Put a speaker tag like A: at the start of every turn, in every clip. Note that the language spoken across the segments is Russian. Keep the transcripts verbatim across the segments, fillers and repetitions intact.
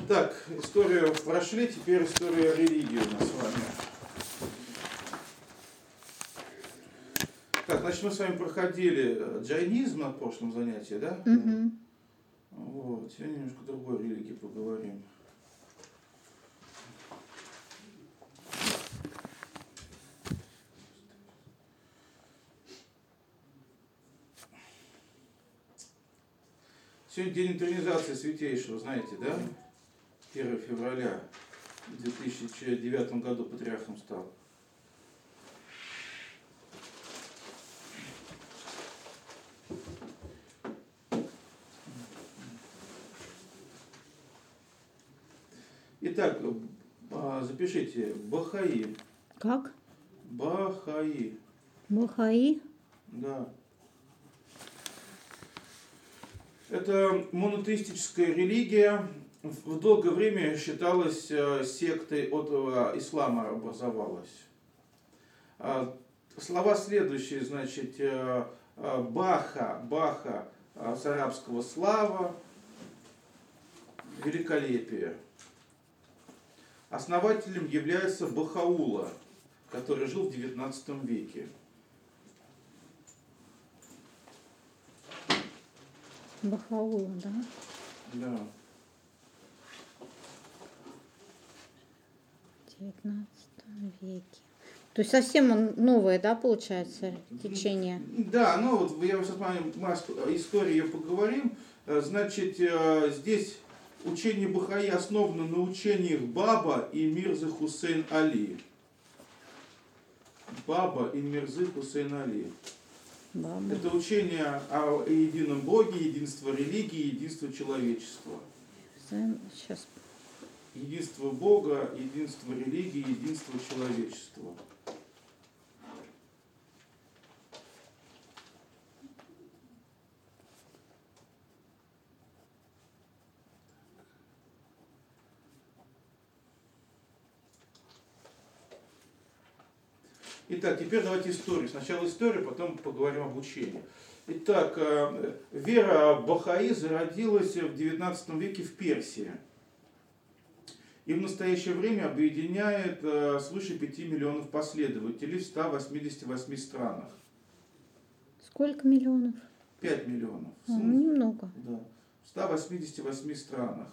A: Так, историю прошли, теперь история религии у нас с вами. Так, значит, мы с вами проходили джайнизм на прошлом занятии, да?
B: Угу.
A: Вот, сегодня немножко о другой религии поговорим. Сегодня день интронизации Святейшего, знаете, да? первого февраля в две тысячи девятом году патриархом стал. Итак, запишите Бахаи.
B: Как?
A: Бахаи.
B: Бахаи?
A: Да. Это монотеистическая религия. В долгое время считалась сектой от ислама, образовалась. Слова следующие, значит, Баха, Баха с арабского слава, великолепие. Основателем является Бахаула, который жил в девятнадцатом веке.
B: Бахаула, да?
A: Да.
B: В девятнадцатом веке. То есть совсем новое, да, получается, течение?
A: Да, ну вот я сейчас мы истории ее поговорим. Значит, здесь учение Бахаи основано на учениях Баба и Мирзы Хусейн Али. Баба и Мирзы Хусейн Али.
B: Баба.
A: Это учение о едином Боге, единство религии, единство человечества.
B: Сейчас.
A: Единство Бога, единство религии, единство человечества. Итак, теперь давайте историю. Сначала историю, потом поговорим об учении. Итак, вера Бахаи зародилась в девятнадцатом веке в Персии. И в настоящее время объединяет свыше пяти миллионов последователей в ста восьмидесяти восьми странах.
B: Сколько миллионов?
A: пять миллионов.
B: А, ну, немного.
A: Да. В ста восьмидесяти восьми странах.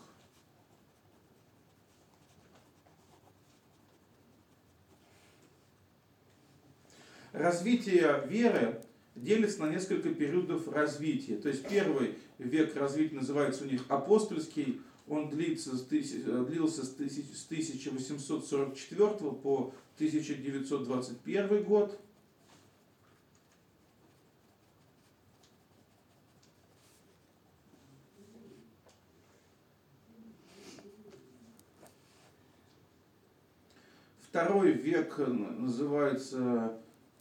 A: Развитие веры делится на несколько периодов развития. То есть первый век развития называется у них апостольский. Он длится, длился с тысяча восемьсот сорок четвёртого по тысяча девятьсот двадцать первый год. Второй век называется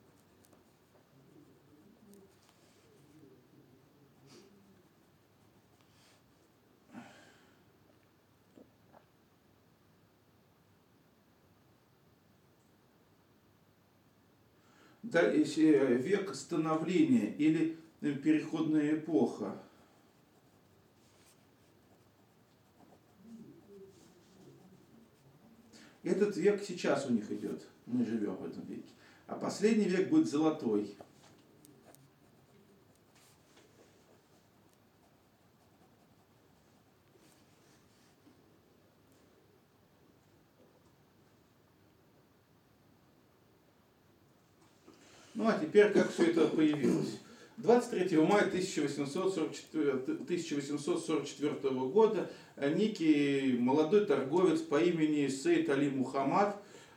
A: век становления или переходная эпоха. Этот век сейчас у них идет, мы живем в этом веке. А последний век будет золотой. Ну а теперь как все это появилось. двадцать третьего мая тысяча восемьсот сорок четвёртого года некий молодой торговец по имени Сейд Али Мухаммад,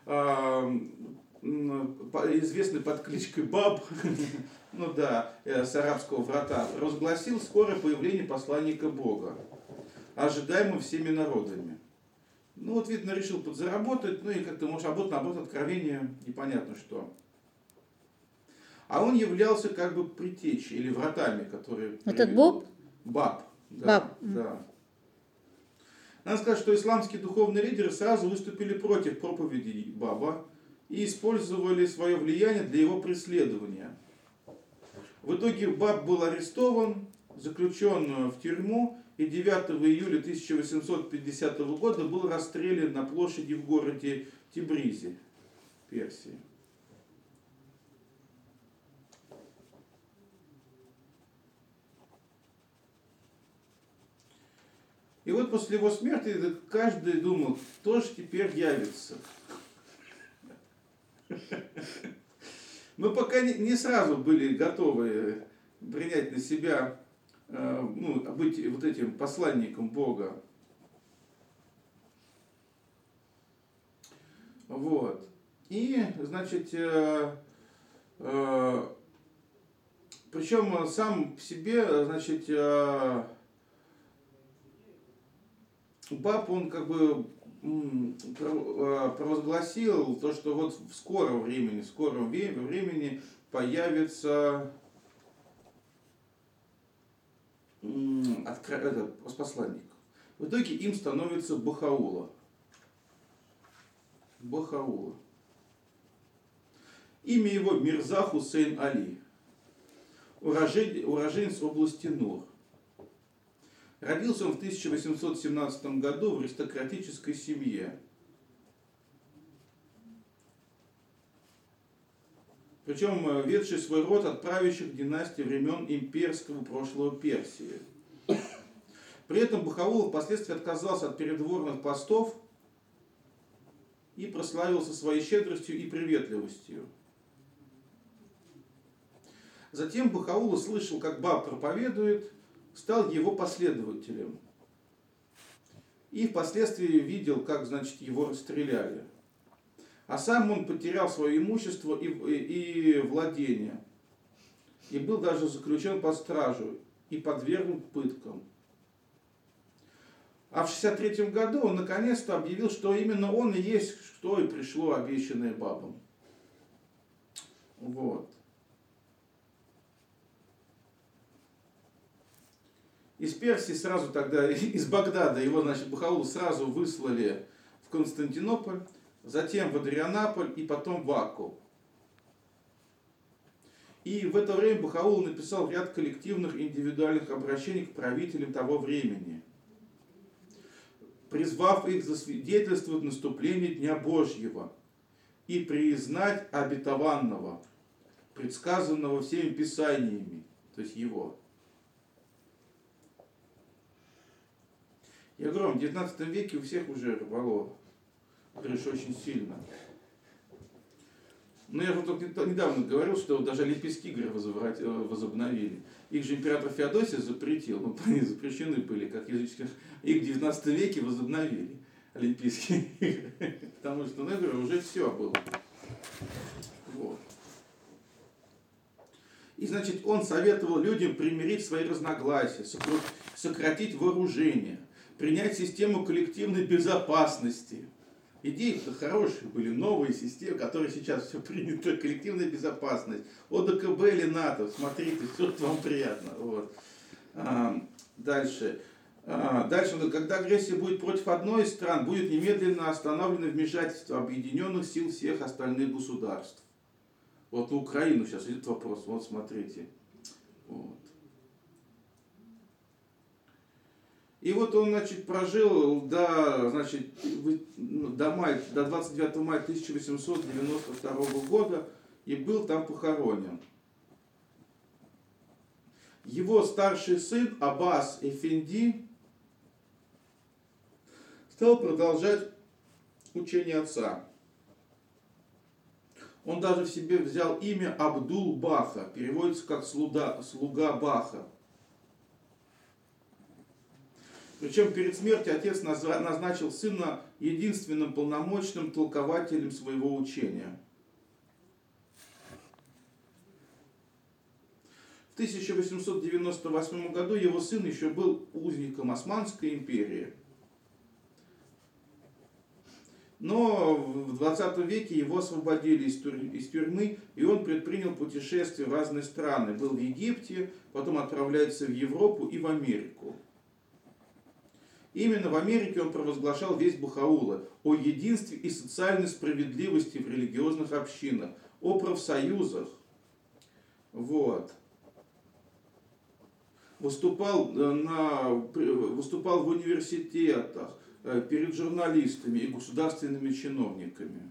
A: известный под кличкой Баб, ну да, с арабского врата, разгласил скорое появление посланника Бога, ожидаемого всеми народами. Ну вот, видно, решил подзаработать, ну и как-то, может, работать, наоборот, откровение, непонятно что. А он являлся как бы предтечей или вратами, которые...
B: Этот Боб?
A: Баб. Да,
B: Баб.
A: Да. Надо сказать, что исламские духовные лидеры сразу выступили против проповедей Баба и использовали свое влияние для его преследования. В итоге Баб был арестован, заключен в тюрьму и девятого июля тысяча восемьсот пятидесятого года был расстрелян на площади в городе Тебризе, Персии. И вот после его смерти каждый думал, кто же теперь явится. Мы пока не, не сразу были готовы принять на себя, э, ну, быть вот этим посланником Бога. Вот. И, значит, э, э, причем сам по себе, значит, э, Баб, он как бы провозгласил то, что вот в скором времени, в скором времени появится это, посланник. В итоге им становится Бахаула. Бахаула. Имя его Мирза Хусейн Али. Уроженец области Нур. Родился он в тысяча восемьсот семнадцатом году в аристократической семье. Причем ведший свой род от правящих династий времен имперского прошлого Персии. При этом Бахаула впоследствии отказался от передворных постов и прославился своей щедростью и приветливостью. Затем Бахаула слышал, как Баб проповедует, стал его последователем. И впоследствии видел, как, значит, его расстреляли. А сам он потерял свое имущество и, и, и владение. И был даже заключен под стражу и подвергнут пыткам. А в шестьдесят третьем году он наконец-то объявил, что именно он и есть, что и пришло обещанное Бабом. Вот. Из Персии сразу тогда, из Багдада, его, значит, Бахаулу сразу выслали в Константинополь, затем в Адрианаполь и потом в Акку. И в это время Бахаул написал ряд коллективных и индивидуальных обращений к правителям того времени, призвав их засвидетельствовать наступление Дня Божьего и признать обетованного, предсказанного всеми писаниями, то есть его. Я говорю, в девятнадцатом веке у всех уже рвало крышу очень сильно. Но я же только недавно говорил, что даже Олимпийские игры возобновили. Их же император Феодосий запретил, ну, они запрещены были, как языческих. Их в девятнадцатом веке возобновили Олимпийские игры. Потому что, ну, я говорю, уже все было. Вот. И, значит, он советовал людям примирить свои разногласия, сократить вооружение, принять систему коллективной безопасности. Идеи-то хорошие были, новые системы, которые сейчас все принято, коллективная безопасность, ОДКБ или НАТО, смотрите, все, что вам приятно. Вот. А, дальше. А, дальше, когда агрессия будет против одной из стран, будет немедленно остановлено вмешательство объединенных сил всех остальных государств. Вот на Украину сейчас идет вопрос, вот смотрите. Вот. И вот он, значит, прожил до, значит, до, мая, до двадцать девятого мая тысяча восемьсот девяносто второго года и был там похоронен. Его старший сын Аббас Эфенди стал продолжать учение отца. Он даже в себе взял имя Абдул-Баха, переводится как слуга, слуга Баха. Причем перед смертью отец назначил сына единственным полномочным толкователем своего учения. В тысяча восемьсот девяносто восьмом году его сын еще был узником Османской империи. Но в двадцатом веке его освободили из тюрьмы, и он предпринял путешествия в разные страны. Был в Египте, потом отправляется в Европу и в Америку. Именно в Америке он провозглашал весть Бахаула о единстве и социальной справедливости в религиозных общинах, о профсоюзах. Вот. выступал, на, выступал в университетах, перед журналистами и государственными чиновниками.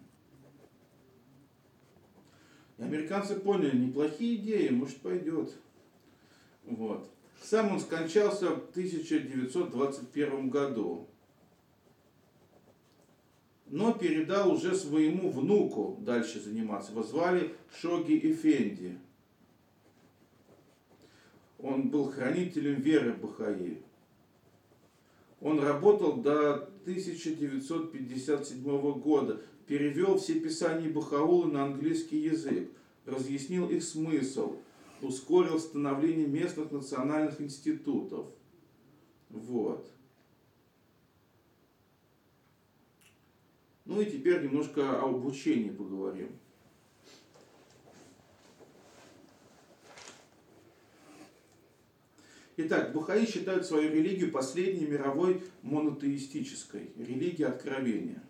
A: И американцы поняли, неплохие идеи, может пойдет. Вот. Сам он скончался в тысяча девятьсот двадцать первом году. Но передал уже своему внуку дальше заниматься. Его звали Шоги Эфенди. Он был хранителем веры Бахаи. Он работал до тысяча девятьсот пятьдесят седьмого года, перевел все писания Бахаулы на английский язык, разъяснил их смысл, ускорил становление местных национальных институтов. Вот. Ну и теперь немножко об обучении поговорим. Итак, бахаи считают свою религию последней мировой монотеистической, религией откровения.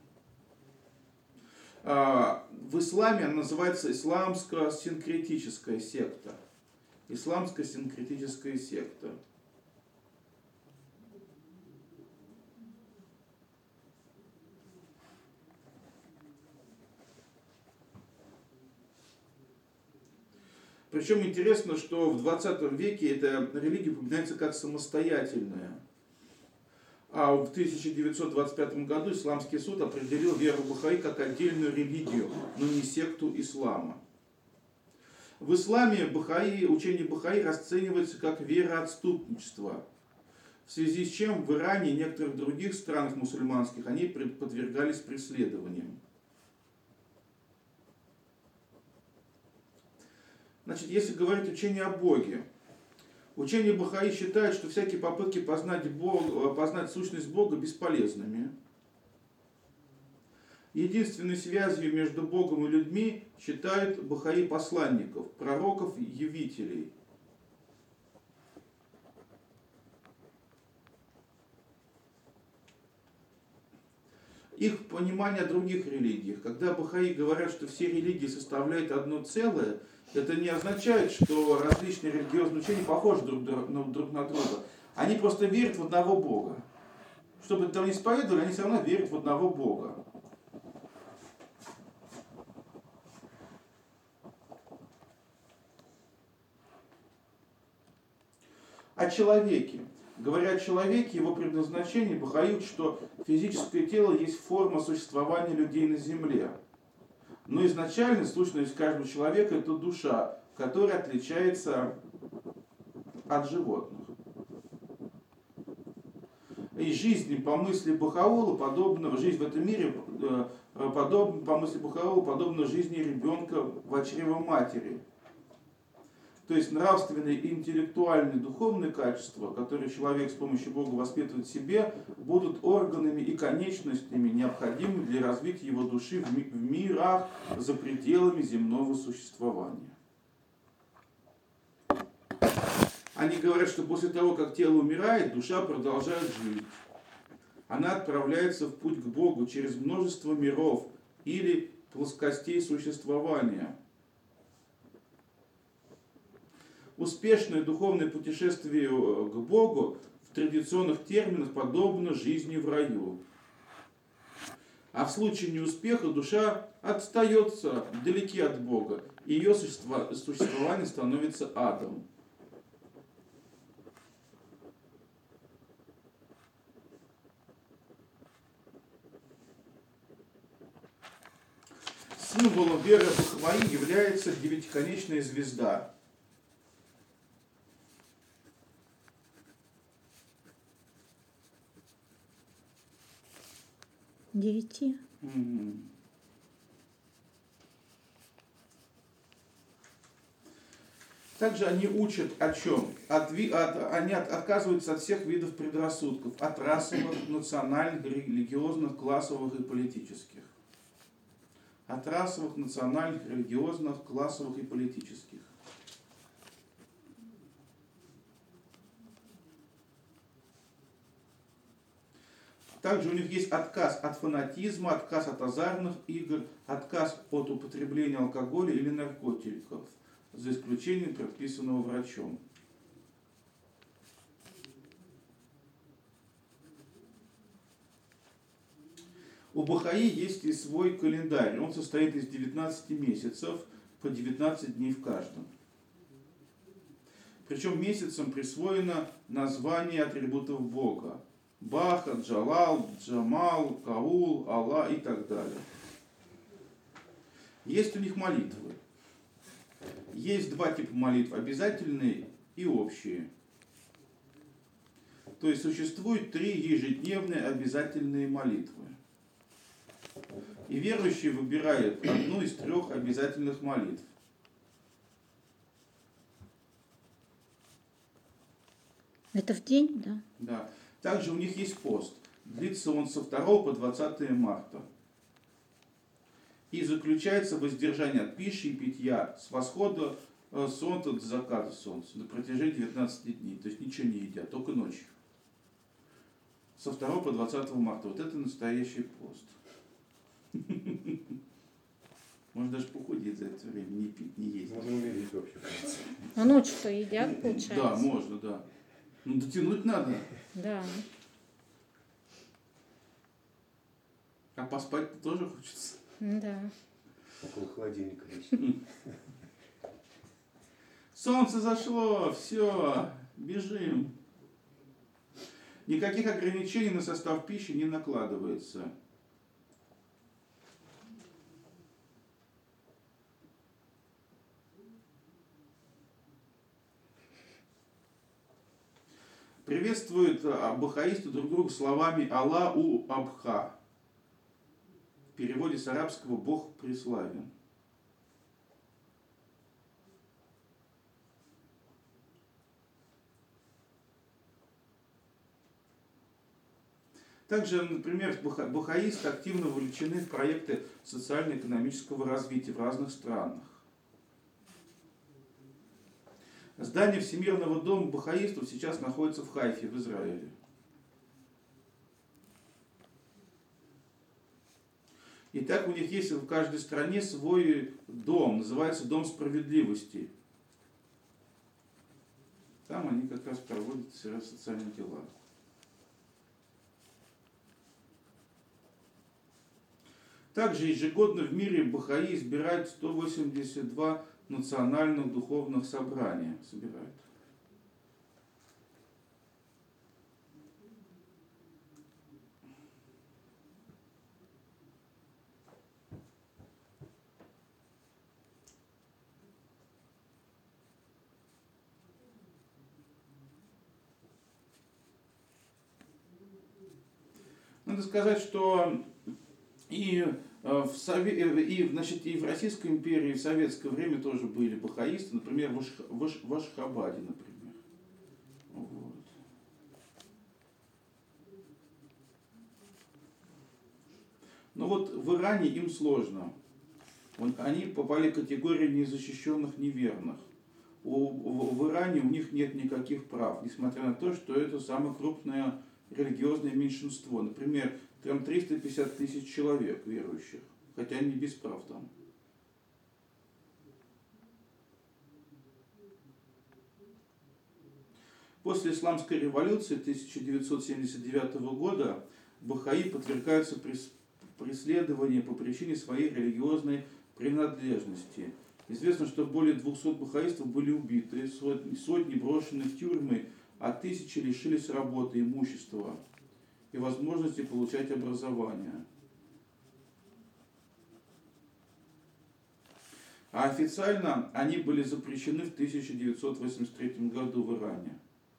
A: В исламе она называется исламско-синкретическая секта. Исламско-синкретическая секта. Причем интересно, что в двадцатом веке эта религия упоминается как самостоятельная. А в тысяча девятьсот двадцать пятом году исламский суд определил веру Бахаи как отдельную религию, но не секту ислама. В исламе Бахаи, учение Бахаи расценивается как вероотступничество, в связи с чем в Иране и некоторых других странах мусульманских они подвергались преследованиям. Значит, если говорить учение о Боге, учение Бахаи считает, что всякие попытки познать, Бога, познать сущность Бога бесполезными. Единственной связью между Богом и людьми считают Бахаи посланников, пророков, явителей. Их понимание о других религиях. Когда Бахаи говорят, что все религии составляют одно целое, это не означает, что различные религиозные учения похожи друг, друг на друга. Они просто верят в одного Бога. Что бы там ни исповедовали, они все равно верят в одного Бога. О человеке. Говоря о человеке, его предназначении, Бахаи учат, что физическое тело есть форма существования людей на земле. Но изначально сущность каждого человека – это душа, которая отличается от животных. И жизнь по мысли Бахаула подобна, жизнь в этом мире подобна, по мысли Бахаула подобна жизни ребенка в чреве матери. То есть нравственные, интеллектуальные, духовные качества, которые человек с помощью Бога воспитывает в себе, будут органами и конечностями, необходимыми для развития его души в, ми- в мирах за пределами земного существования. Они говорят, что после того, как тело умирает, душа продолжает жить. Она отправляется в путь к Богу через множество миров или плоскостей существования. Успешное духовное путешествие к Богу в традиционных терминах подобно жизни в раю. А в случае неуспеха душа отстается вдалеке от Бога, и ее существование становится адом. Символом веры Бахаи является девятиконечная звезда.
B: Девяти.
A: Mm-hmm. Также они учат о чем? От, от, они от, отказываются от всех видов предрассудков, от расовых, национальных, религиозных, классовых и политических. От расовых, национальных, религиозных, классовых и политических. Также у них есть отказ от фанатизма, отказ от азартных игр, отказ от употребления алкоголя или наркотиков, за исключением предписанного врачом. У Бахаи есть и свой календарь. Он состоит из девятнадцати месяцев, по девятнадцать дней в каждом. Причем месяцам присвоено название атрибутов Бога. Баха, Джалал, Джамал, Каул, Алла и так далее. Есть у них молитвы. Есть два типа молитв, обязательные и общие. То есть существует три ежедневные обязательные молитвы. И верующий выбирает одну из трех обязательных молитв.
B: Это в день, да?
A: Да. Также у них есть пост. Длится он со второго по двадцатое марта. И заключается воздержание от пищи и питья с восхода солнца до заката солнца на протяжении девятнадцати дней. То есть ничего не едят, только ночью. Со второго по двадцатое марта. Вот это настоящий пост. Можно даже похудеть за это время, не пить, не есть.
C: Можно умереть вообще.
B: А ночью-то едят, получается?
A: Да, можно, да. Ну, дотянуть надо.
B: Да.
A: А поспать тоже хочется.
B: Да.
C: Около холодильника вечно.
A: Солнце зашло, все, бежим. Никаких ограничений на состав пищи не накладывается. Приветствуют бахаисты друг друга словами Аллаху Абха. В переводе с арабского Бог преславен. Также, например, бахаисты активно вовлечены в проекты социально-экономического развития в разных странах. Здание Всемирного дома бахаистов сейчас находится в Хайфе, в Израиле. И так у них есть в каждой стране свой дом, называется Дом справедливости. Там они как раз проводят социальные дела. Также ежегодно в мире бахаи избирают сто восемьдесят два национальных духовных собрания. Собирают. Надо сказать, что и в, Сове... и, значит, и в Российской империи, и в советское время тоже были бахаисты, например, в, Аш... в, Аш... в Ашхабаде, например. Вот. Но вот в Иране им сложно. Они попали в категорию незащищенных неверных. У... В Иране у них нет никаких прав, несмотря на то, что это самое крупное религиозное меньшинство. Например, там триста пятьдесят тысяч человек верующих, хотя они без прав там. После исламской революции тысяча девятьсот семьдесят девятого года бахаи подвергаются преследованию по причине своей религиозной принадлежности. Известно, что более двухсот бахаистов были убиты, сотни, сотни брошены в тюрьмы, а тысячи лишились работы, имущества и возможности получать образование. А официально они были запрещены в тысяча девятьсот восемьдесят третьем году в Иране.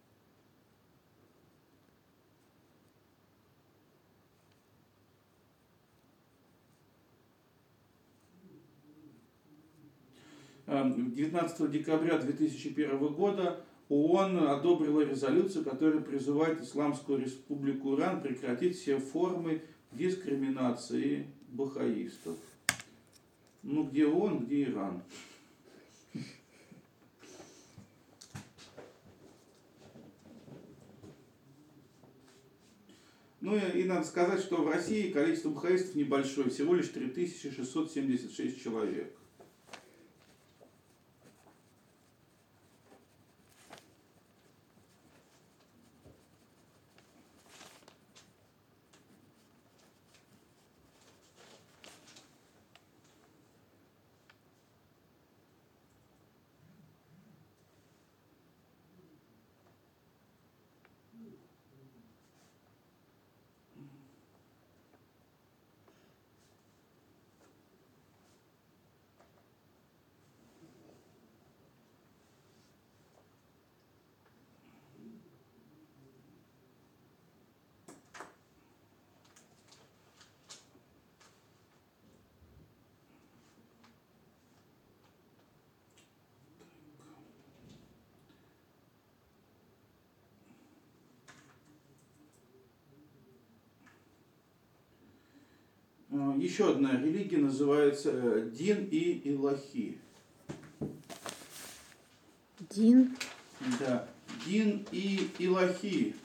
A: девятнадцатого декабря две тысячи первого года ООН одобрила резолюцию, которая призывает Исламскую Республику Иран прекратить все формы дискриминации бахаистов. Ну, где ООН, где Иран? Ну и, и надо сказать, что в России количество бахаистов небольшое, всего лишь три тысячи шестьсот семьдесят шесть человек. Э, Еще одна религия называется э, Дин и Илахи.
B: Дин.
A: Да, Дин и Илахи.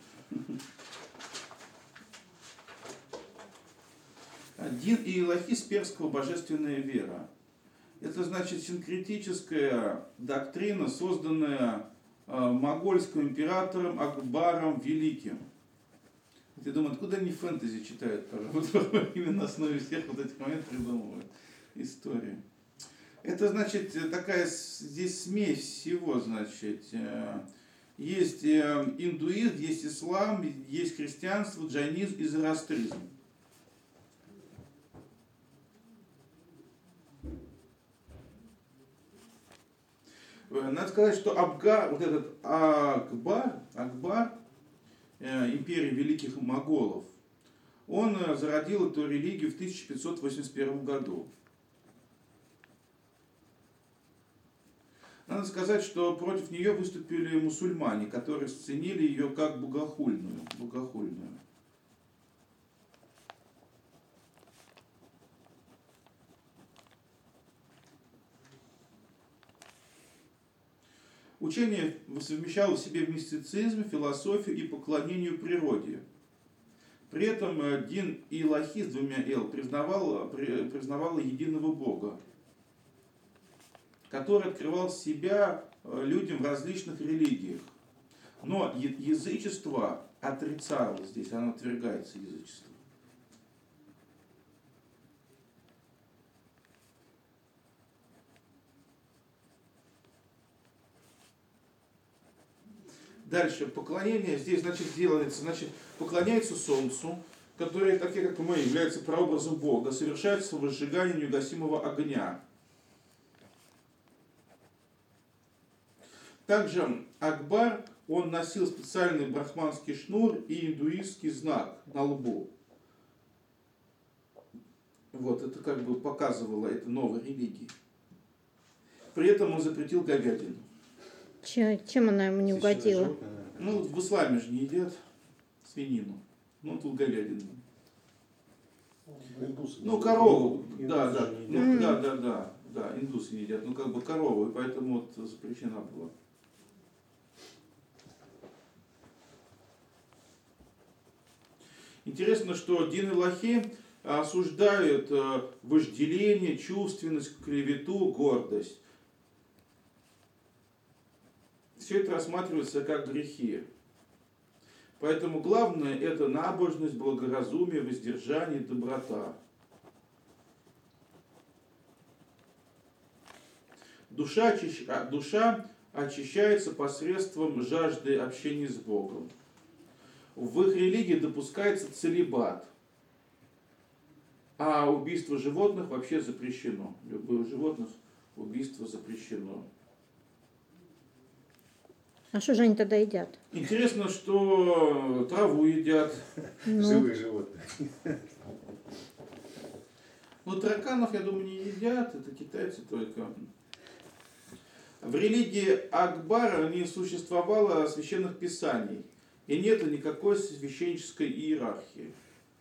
A: Дин и Илахи с перского божественная вера. Это значит синкретическая доктрина, созданная э, могольским императором Акбаром Великим. Я думаю, откуда они фэнтези читают, пожалуйста, именно на основе всех вот этих моментов придумывают истории. Это значит такая здесь смесь всего, значит, э, есть э, индуизм, есть ислам, есть христианство, джайнизм и зороастризм. Надо сказать, что Абгар, вот этот Акбар, Акбар э, империи великих моголов, он э, зародил эту религию в тысяча пятьсот восемьдесят первом году. Надо сказать, что против нее выступили мусульмане, которые расценили ее как богохульную. богохульную. Учение совмещало в себе мистицизм, философию и поклонению природе. При этом Дин и Илахи с двумя «л» признавала, признавала единого Бога, который открывал себя людям в различных религиях. Но язычество отрицало здесь, оно отвергается язычество. Дальше, поклонение здесь, значит, делается, значит, поклоняется солнцу, которые, такие как мы, являются прообразом Бога, совершается возжигание неугасимого огня. Также Акбар, он носил специальный брахманский шнур и индуистский знак на лбу. Вот, это как бы показывало это новой религии. При этом он запретил говядину.
B: Че- Чем она ему не угодила?
A: Ну, в исламе же не едят свинину. Ну, тут говядину.
C: Индусы.
A: Ну, корову,
C: Индусы
A: да, да,
C: же не
A: ну,
C: едят.
A: да, да, да, да, индусы едят, ну, как бы корову, и поэтому вот запрещена была. Интересно, что Дин и Илахи осуждают вожделение, чувственность, клевету, гордость. Все это рассматривается как грехи. Поэтому главное это набожность, благоразумие, воздержание, доброта. Душа, очищ... Душа очищается посредством жажды общения с Богом. В их религии допускается целибат, а убийство животных вообще запрещено. Любых животных убийство запрещено.
B: А что же они тогда едят?
A: Интересно, что траву едят.
B: Ну,
C: Живые животные.
A: Ну, тараканов, я думаю, не едят, это китайцы только. В религии Акбара не существовало священных писаний, и нет никакой священнической иерархии.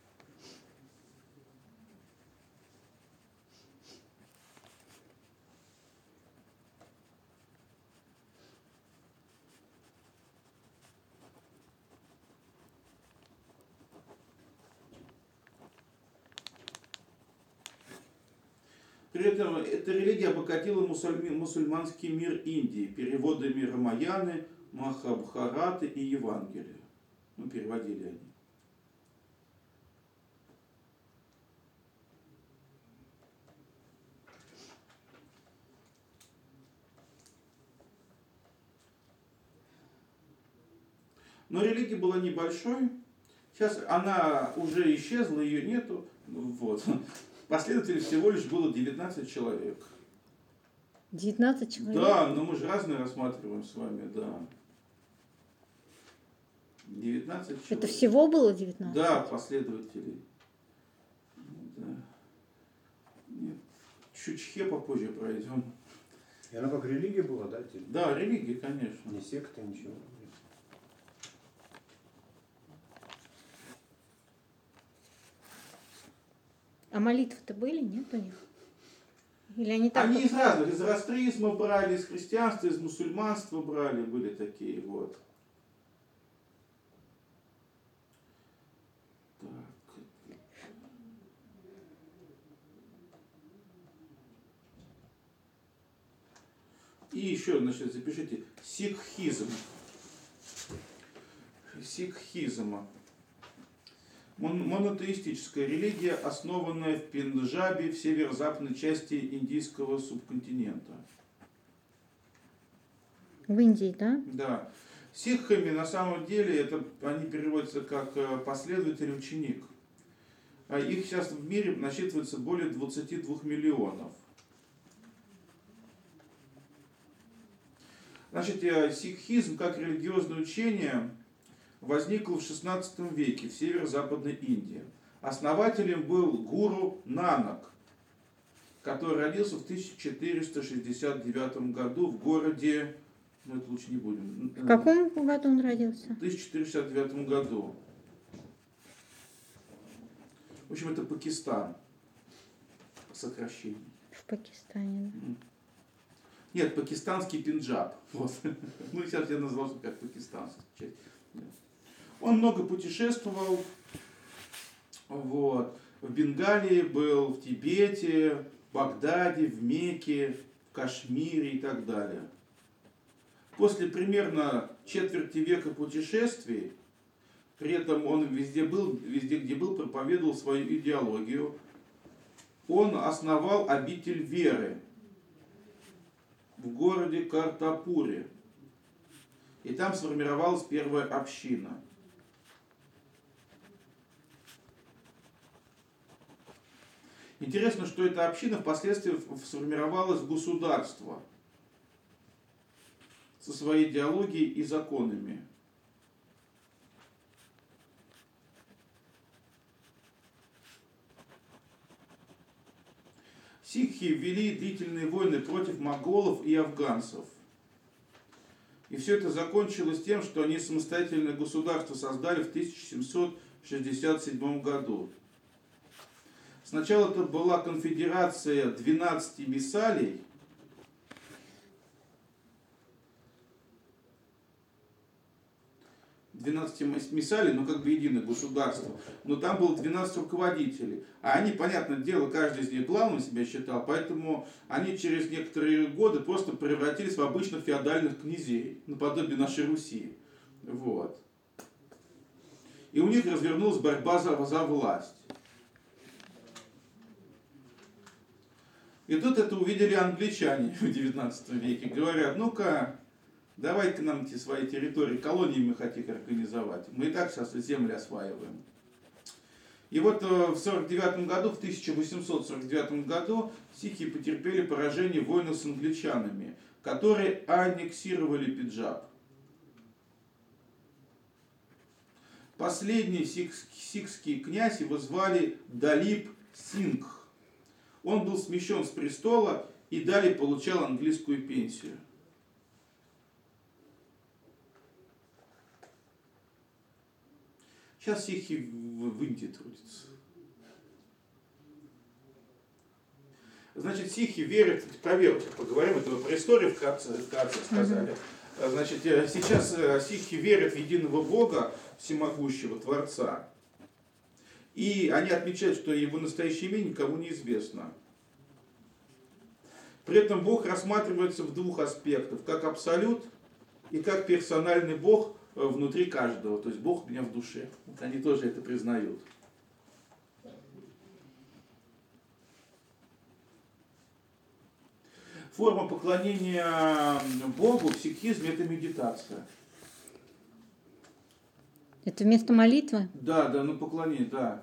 A: При этом эта религия обогатила мусульми- мусульманский мир Индии переводами Рамаяны, Махабхараты и Евангелия. Ну, переводили они. Но религия была небольшой. Сейчас она уже исчезла, ее нету. Вот. Последователей всего лишь было девятнадцать человек.
B: девятнадцать человек?
A: Да, но мы же разные рассматриваем с вами, да. девятнадцать человек.
B: Это всего было девятнадцать?
A: Да, последователей. Да. Нет. Чуть-чуть попозже пройдем.
C: И она как религия была, да? Типа?
A: Да, религия, конечно.
C: Не секта, ничего.
B: А молитвы-то были, нет у них? Или они так...
A: Они
B: вот-
A: из разных, из зороастризма брали, из христианства, из мусульманства брали, были такие вот. Так. И еще, значит, запишите, сикхизм. Сикхизм. Мон- Монотеистическая религия, основанная в Пенджабе, в северо-западной части индийского субконтинента.
B: В Индии, да?
A: Да. Сикхами на самом деле это они переводятся как э, последователь, ученик. А их сейчас в мире насчитывается более двадцати двух миллионов. Значит, э, сикхизм как религиозное учение возникло в шестнадцатом веке в северо-западной Индии. Основателем был гуру Нанак, который родился в тысяча четыреста шестьдесят девятом году в городе, ну это лучше не будем,
B: В каком году он родился?
A: в тысяча четыреста шестьдесят девятом году. В общем, это Пакистан. Сокращение.
B: В Пакистане, да.
A: Нет, пакистанский Пенджаб. Вот. Ну, сейчас я назвал, что как пакистанский. часть. Нет. Он много путешествовал. Вот. В Бенгалии был, в Тибете, в Багдаде, в Мекке, в Кашмире и так далее. После примерно четверти века путешествий, при этом он везде был, везде, где был, проповедовал свою идеологию. Он основал обитель веры в городе Картапуре. И там сформировалась первая община. Интересно, что эта община впоследствии сформировалась в государство со своей идеологией и законами. Сикхи вели длительные войны против монголов и афганцев. И все это закончилось тем, что они самостоятельное государство создали в тысяча семьсот шестьдесят седьмом году. Сначала это была конфедерация двенадцати мисалей, двенадцати мисалей, ну как бы единое государство, но там было двенадцать руководителей. А они, понятное дело, каждый из них главным себя считал, поэтому они через некоторые годы просто превратились в обычных феодальных князей, наподобие нашей Руси. Вот. И у них развернулась борьба за, за власть. И тут это увидели англичане в девятнадцатом веке. Говорят, ну-ка, давайте нам эти свои территории, колонии мы хотим организовать. Мы и так сейчас земли осваиваем. И вот в сорок девятом году, в тысяча восемьсот сорок девятом году, сикхи потерпели поражение в войнах с англичанами, которые аннексировали Пенджаб. Последний сикх, сикхский князь его звали Далип Сингх. Он был смещен с престола и далее получал английскую пенсию. Сейчас сикхи в Индии трудятся. Значит, сикхи верят, про веру поговорим, это про историю вкратце, вкратце сказали. Значит, сейчас сикхи верят в единого Бога, всемогущего Творца. И они отмечают, что его настоящее имя никому не известно. При этом Бог рассматривается в двух аспектах, как абсолют и как персональный Бог внутри каждого. То есть Бог у меня в душе. Вот они тоже это признают. Форма поклонения Богу в сикхизме – это медитация.
B: Это вместо молитвы?
A: Да, да, ну поклонение, да.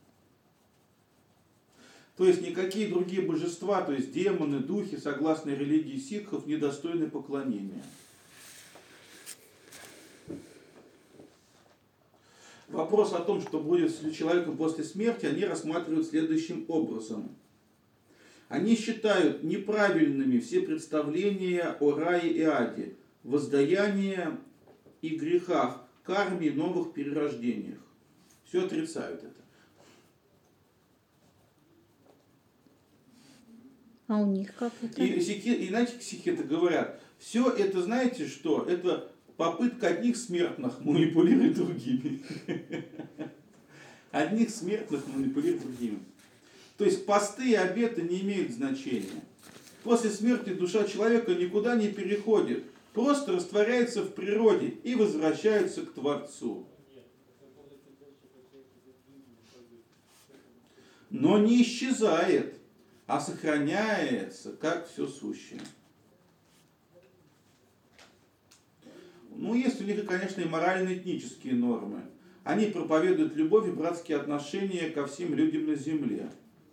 A: То есть никакие другие божества, то есть демоны, духи, согласно религии сикхов, недостойны поклонения. Вопрос о том, что будет с человеком после смерти, они рассматривают следующим образом. Они считают неправильными все представления о рае и аде, воздаянии и грехах, карме и новых перерождениях. Все отрицают это.
B: А у них как это?
A: И, сикхи, и знаете, сикхи это говорят, все это, знаете что, это попытка одних смертных манипулировать другими. Одних смертных манипулировать другими. То есть посты и обеты не имеют значения. После смерти душа человека никуда не переходит, просто растворяется в природе и возвращается к Творцу. Но не исчезает, а сохраняется, как все сущее. Ну, есть у них, конечно, и морально-этнические нормы. Они проповедуют любовь и братские отношения ко всем людям на земле.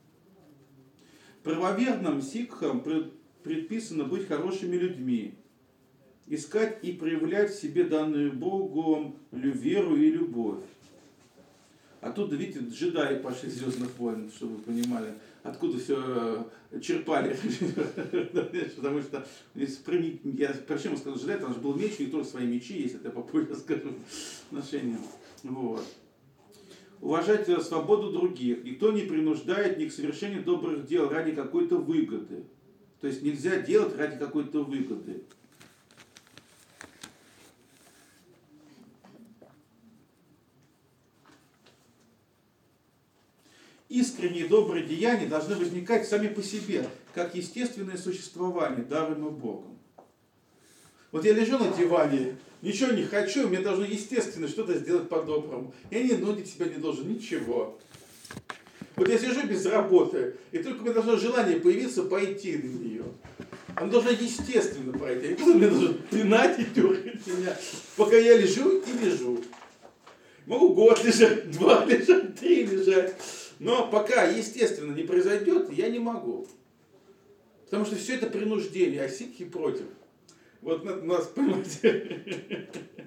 A: Правоверным сикхам предписано быть хорошими людьми, искать и проявлять в себе данную Богом веру и любовь. Оттуда, видите, джедаи пошли из «Звездных войн», чтобы вы понимали, откуда все черпали. Потому что, я почему сказал джедай, там же был меч, у них тоже свои мечи есть, это я попозже скажу отношения. Вот. Уважать свободу других. Никто не принуждает ни к совершению добрых дел ради какой-то выгоды. То есть нельзя делать ради какой-то выгоды. Искренние добрые деяния должны возникать сами по себе, как естественное существование, даруемое Богом. Вот я лежу на диване, ничего не хочу, мне должно естественно что-то сделать по-доброму. Я не нудить себя не должен, ничего. Вот я сижу без работы, и только у меня должно желание появиться пойти на нее. Оно должно естественно пройти. Никто мне должен пинать и дергать меня, пока я лежу и лежу. Могу год лежать, два лежать, три лежать. Но пока естественно не произойдет, я не могу. Потому что все это принуждение, а сикхи против. Вот у нас, понимаете.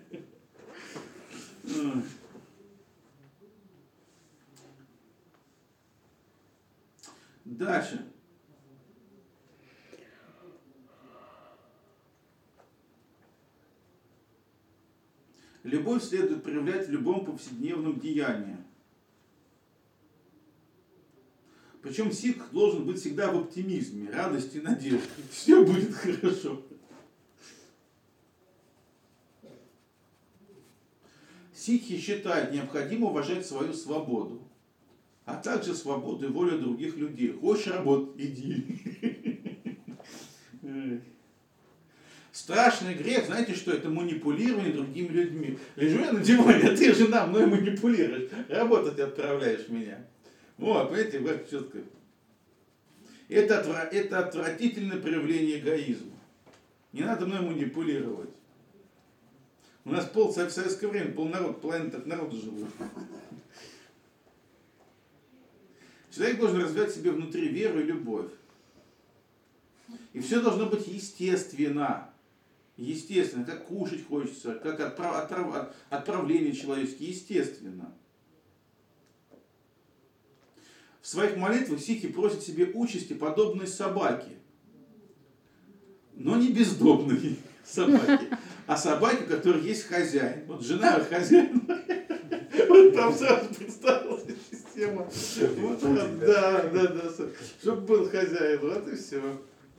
A: Дальше. Любовь следует проявлять в любом повседневном деянии. Причем сикх должен быть всегда в оптимизме, радости, надежде. Все будет хорошо. Сикхи считают необходимо уважать свою свободу, а также свободу и волю других людей. Хочешь работать, иди. Страшный грех, знаете что, это манипулирование другими людьми. Лежу я на диване, а ты, жена, мной манипулируешь. Работать отправляешь меня. Вот, понимаете, вот четко. Это, это отвратительное проявление эгоизма. Не надо мной манипулировать. У нас пол, в советское время полнарод, половина так народа живут. Человек должен развивать в себе внутри веру и любовь. И все должно быть естественно. Естественно, как кушать хочется, как отправ, отправ, отправление человеческое, естественно. В своих молитвах сикхи просят себе участи, подобной собаке. Но не бездомной собаке, а собаке, у которой есть хозяин. Вот жена хозяин. Вот там сразу представилась система. Вот, да, да, да. Чтобы был хозяин. Вот и все.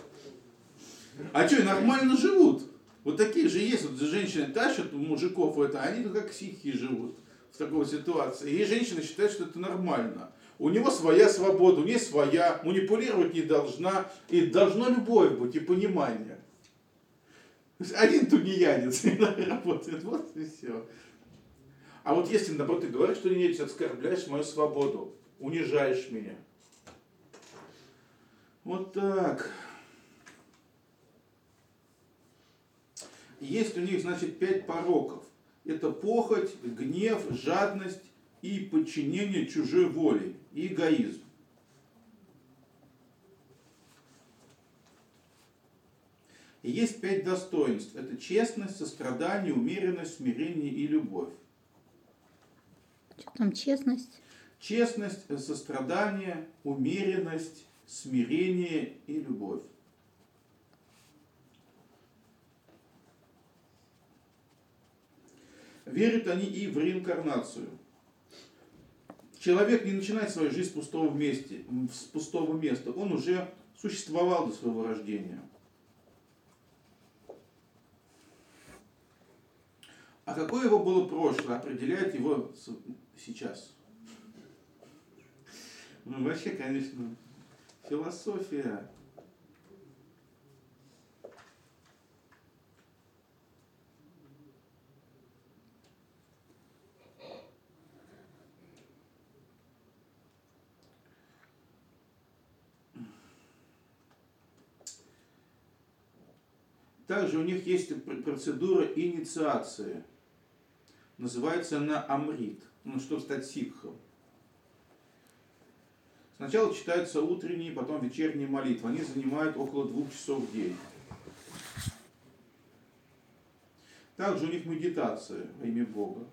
A: А что, нормально живут? Вот такие же есть. Вот женщины тащат мужиков, это, они как сикхи живут в такой ситуации. И женщина считает, что это нормально. У него своя свобода, у нее своя, манипулировать не должна. И должна любовь быть и понимание. Один тунеядец работает, вот и все. А вот если, наоборот, ты говоришь, что ты оскорбляешь мою свободу, унижаешь меня. Вот так. Есть у них, значит, пять пороков. Это похоть, гнев, жадность и подчинение чужой воле, и эгоизм. И есть пять достоинств. Это честность, сострадание, умеренность, смирение и любовь.
B: Что там честность?
A: Честность, сострадание, умеренность, смирение и любовь. Верят они и в реинкарнацию. Человек не начинает свою жизнь с пустого места, с пустого места. Он уже существовал до своего рождения. А какое его было прошлое, определяет его сейчас. Ну, вообще, конечно, философия. Также у них есть процедура инициации. Называется она амрит. Ну, чтобы стать сикхом. Сначала читаются утренние, потом вечерние молитвы. Они занимают около двух часов в день. Также у них медитация во имя Бога.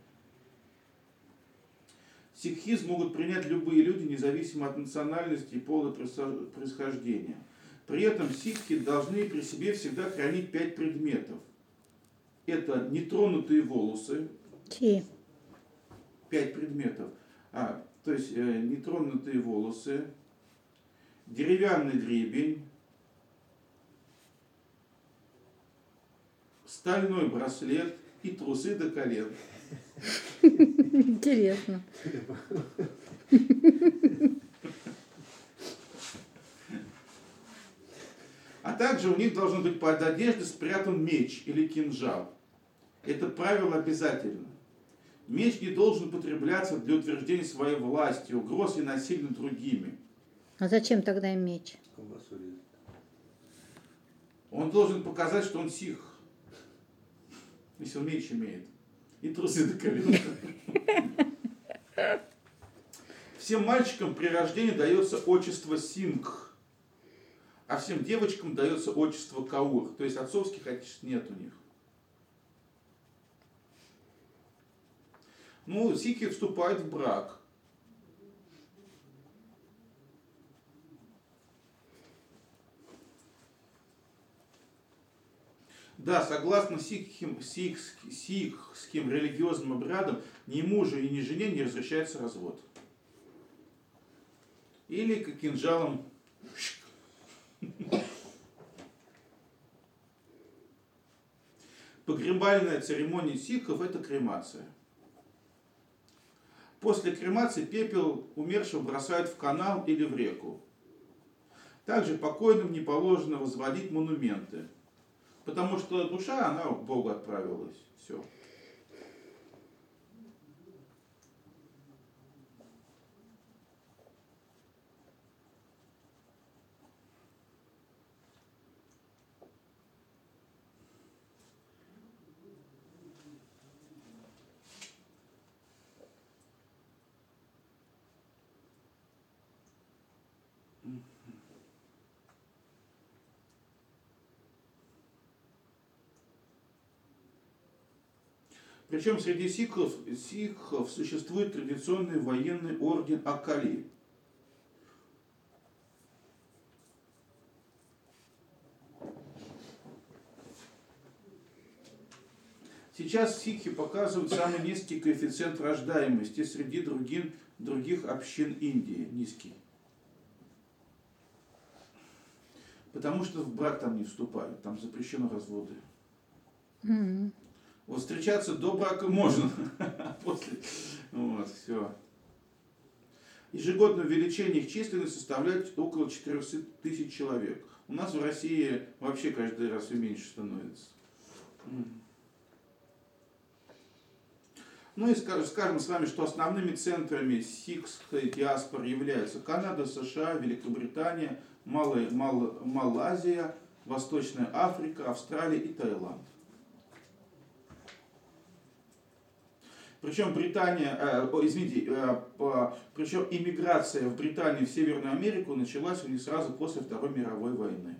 A: Сикхизм могут принять любые люди, независимо от национальности и пола происхождения. При этом сикхи должны при себе всегда хранить пять предметов. Это нетронутые волосы.
B: Чьи?
A: Пять предметов. А, то есть э, нетронутые волосы, деревянный гребень, стальной браслет и трусы до колен.
B: Интересно.
A: А также у них должен быть под одеждой спрятан меч или кинжал. Это правило обязательно. Меч не должен употребляться для утверждения своей власти, угроз и насилия над другими.
B: А зачем тогда им меч?
C: Колбасу резать.
A: Он должен показать, что он сикх, если он меч имеет. И трусы до колен. Всем мальчикам при рождении дается отчество сингх, а всем девочкам дается отчество каур. То есть отцовских отчеств нет у них. Ну, сикхи вступают в брак. Да, согласно сикхим, сикх, сикхским религиозным обрядам, ни мужу и ни жене не разрешается развод. Или как кинжалом. Погребальная церемония сикхов – это кремация. После кремации пепел умершего бросают в канал или в реку. Также покойным не положено возводить монументы, потому что душа, она к Богу отправилась. Все. Причем среди сикхов, сикхов существует традиционный военный орден Акали. Сейчас сикхи показывают самый низкий коэффициент рождаемости среди других, других общин Индии. Низкий. Потому что в брак там не вступают, там запрещены разводы.
B: Mm-hmm.
A: Вот встречаться до брака можно, после, вот, все. Ежегодное увеличение их численности составляет около четыреста тысяч человек. У нас в России вообще каждый раз все меньше становится. Ну и скажем с вами, что основными центрами сикхской диаспоры являются Канада, США, Великобритания, Малая, Мал, Малайзия, Восточная Африка, Австралия и Таиланд. Причем Британия, э, о, извините, э, по, причем иммиграция в Британию и в Северную Америку началась у них сразу после Второй мировой войны.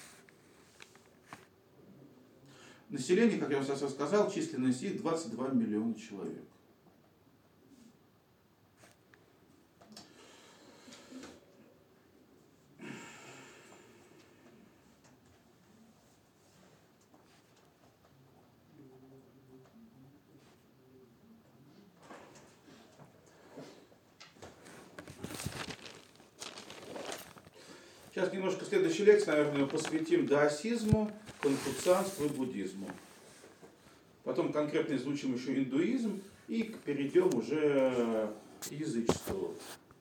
A: Население, как я вам сейчас сказал, численность их двадцать два миллиона человек. Сейчас немножко следующей лекции, наверное, посвятим даосизму, конфуцианству и буддизму. Потом конкретно изучим еще индуизм и перейдем уже к язычеству.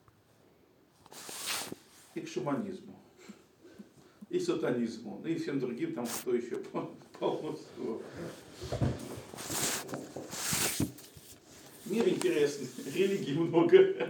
A: И к шаманизму. И сатанизму. И всем другим, там что еще полно всего. Мир интересный, религий много.